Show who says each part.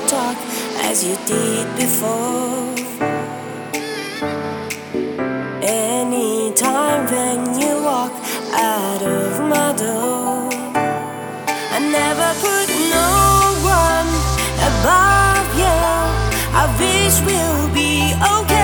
Speaker 1: talk as you did before. Anytime when you walk out of my door, I never put no one above you. I wish we'll be okay.